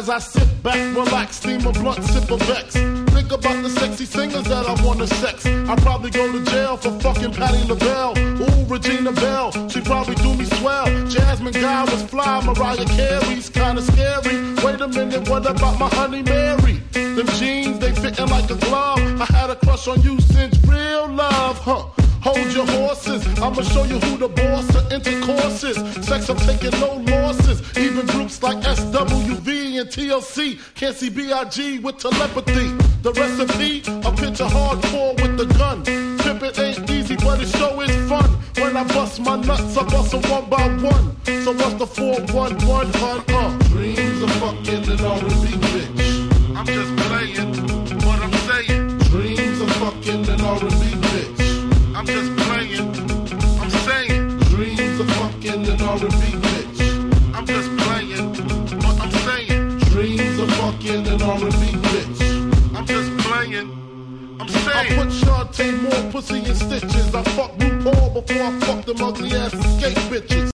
as I sit back, relax, steam a blunt, sip a Vex. Think about the sexy singers that I wanna sex. I'd probably go to jail for fucking Patti LaBelle. Ooh, Regina Belle, she probably do me swell. Jasmine Guy was fly, Mariah Carey's kinda scary. Wait a minute, what about my honey Mary? Them jeans, they fitting like a glove. I had a crush on you since real love, huh? Hold your horses, I'ma show you who the boss of intercourse is. Sex, I'm taking no losses. Even groups like SWV and TLC can't see B.I.G. with telepathy. The recipe, a picture hardcore with the gun. Pimpin' ain't easy, but it sure is fun. When I bust my nuts, I bust them one by one. So what's the 411, hun? Dreams of fucking an R&B bitch. I'm just playing what I'm saying. Dreams of fucking an R&B bitch. I'm just playing, I'm saying. Dreams of fucking an R&B bitch. I'm just playing what I'm saying. Dreams of fucking an R&B bitch. I'm just playing, I'm saying. I put Shantae more pussy in stitches. I fuck RuPaul before I fuck them ugly ass escape bitches.